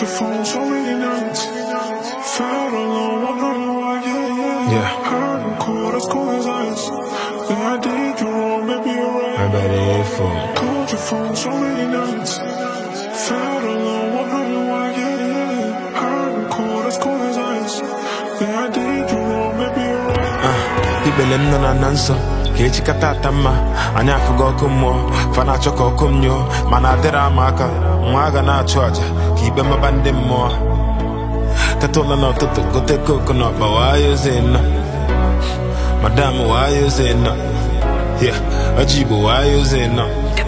your phone so many nights. Felt alone, wondering why, yeah. Hurt and cold, as cold as ice. Yeah, I did you wrong, maybe you're right. I bet it for. Called your phone so many nights. Felt alone, wondering why, yeah. Hurt and cold, as cold as ice. Yeah, I did you wrong, maybe you're right. Ibele m nọ na nanso ka echi kata ata mma anyị afụgo ọkụ mmụọ fa na-achọ ka ọkụ m nyụọ mana adịrị ama aka nwa aga na-achụ aja ka ikpe maba ndị mmụọ teta ụlọ n'ụtụtụ gote koku na ọkpa wayoze nọ madam wayoze nọ ọjị igbo wayoze nọ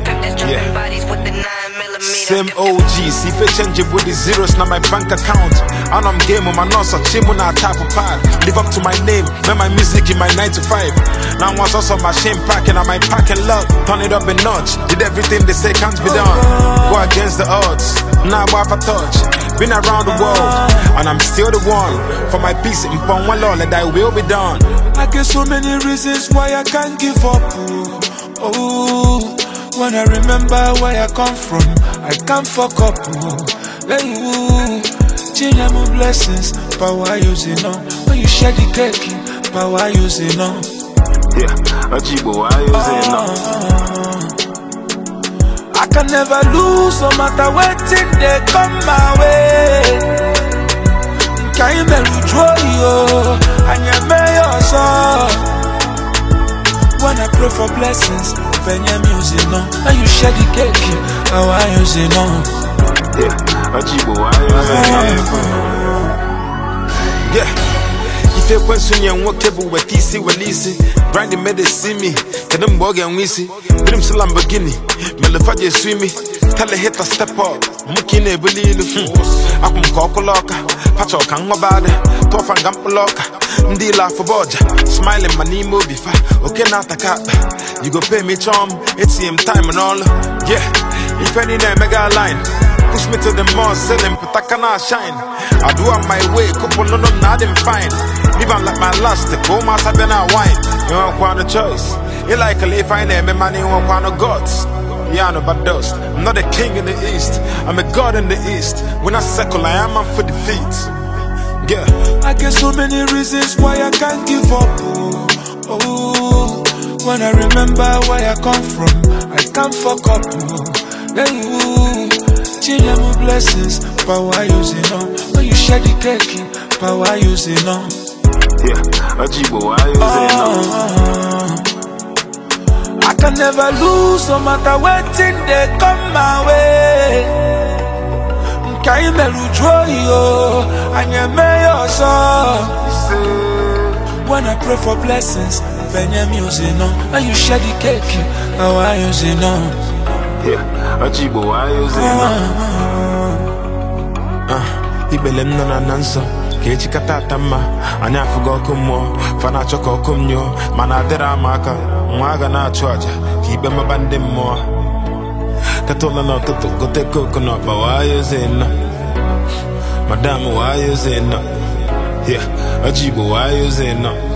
same OGs, if I change it with the zeros, now my bank account. And I'm game on my nose, so chim on a type of pad. Live up to my name, make my music in my 9 to 5. Now once also my shame packing, I might pack and love. Turn it up a notch, did everything they say can't be done. Go against the odds, now what I touch. Been around the world, and I'm still the one. For my peace, in Pong one law, that I will be done. I get so many reasons why I can't give up. Oh, when I remember where I come from, I can't fuck up. Let you change my blessings, power using on. When you share the cake, power using on. Ajibo, why using on? I can never lose, no matter what thing they come my way. Can't even draw you, and you may also. When I pray for blessings, when you're music on, and you share the cake, how I use it on. Ajibo, why if you question you what cable with TC will easy, Brandy made it see me, can them bog and wheezy, Brim Lamborghini, Melafaje swimmy, tell a hit a step up, Mukine believe I can cockaloka, Pacho Kangabade, Tofan Gampaloka. Ndi laugh for Boja, smiling my Nemo before. Okay, not a cap. You go pay me charm, ATM time and all. Yeah, if any name mega line, push me to the mall, selling Patakana shine. I do on my way, couple no nothing fine. Even like my last, the go mass have been a wine. You don't want a choice. You like a leaf, I name money, you want no gods. Yeah, no but dust. I'm not a king in the east, I'm a god in the east. When I circle, I am for defeat. Yeah. I get so many reasons why I can't give up. Oh, when I remember where I come from, I can't fuck up. Then you change my blessings, power using on. When you share the cake, power using on. Ajibo, why using on? I can never lose, no matter what thing they come my way. Can't draw you, and you may also. When I pray for blessings, when you're music on, and you share the cake, how I use it on. Ajibo, why using on? Ibele m nọ na nanso ka echi kata ata mma anyị afụgo ọkụ mmụọ fa na-achọ ka ọkụ m nyụọ mana adịrị ama aka nwa aga na-achụ aja ka ikpe maba ndị mmụọ teta ụlọ n'ụtụtụ gote koku na ọkpa wayoze nọ madam wayoze nọ ọjị igbo wayoze nọ